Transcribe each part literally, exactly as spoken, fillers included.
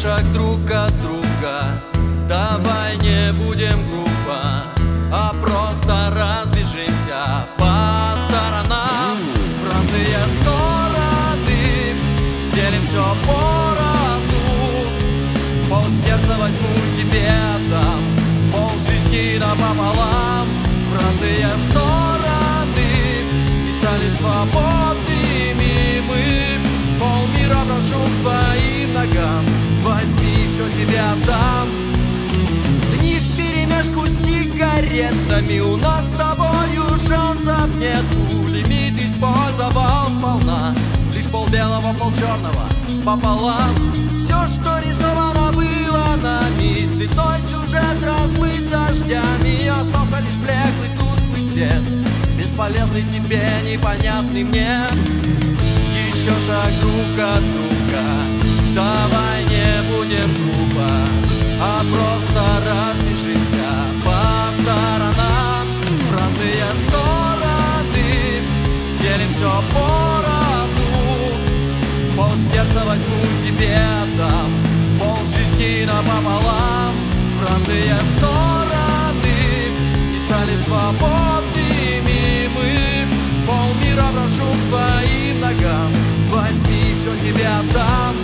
шаг друг от друга. Давай не будем группа, а просто разбежимся по сторонам. В разные стороны делим все поровну. Пол сердца возьму тебе отдам, пол жизни напополам. В разные стороны и стали свободными мы. Полмира брошу к твоим ногам, возьми, все тебе отдам. Дни вперемешку с сигаретами, у нас с тобою шансов нету. Лимит использовал сполна, лишь пол белого, пол черного пополам. Все, что рисовано было нами, цветной сюжет размыт дождями. Остался лишь блеклый тусклый цвет, бесполезный тебе, непонятный мне. Еще шаг друг от друга, давай не будем группа, а просто разбежимся по сторонам. В разные стороны делим все поровну. Пол сердца возьму тебе отдам, пол жизни напополам. В разные стороны и стали свободными мы. Полмира брошу к твоим ногам, возьми, все тебе отдам.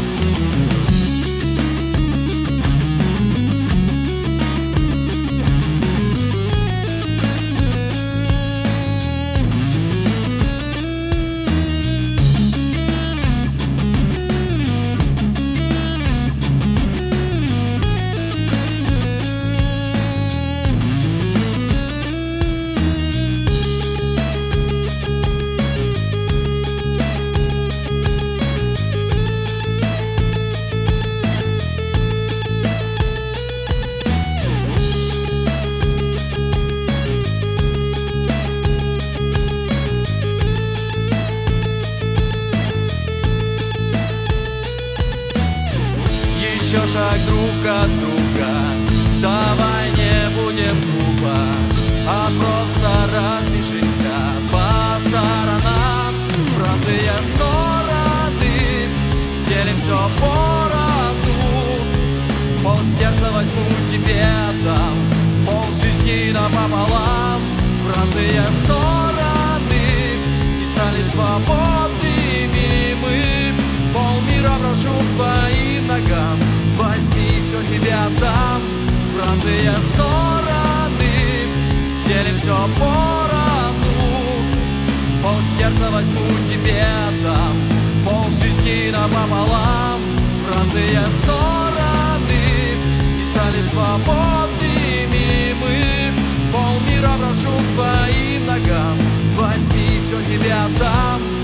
Еще шаг друг от друга, давай не будем группа, а просто разбежимся по сторонам. В разные стороны делим все поровну. Пол сердца возьму тебе отдам, пол жизни напополам. В разные стороны и стали свободными мы. Полмира брошу к твоим ногам, возьми, все тебе отдам. В разные стороны делим все поровну. Пол сердца возьму тебе отдам, пол жизни напополам. В разные стороны и стали свободными мы. Полмира брошу к твоим ногам, возьми, все тебе отдам.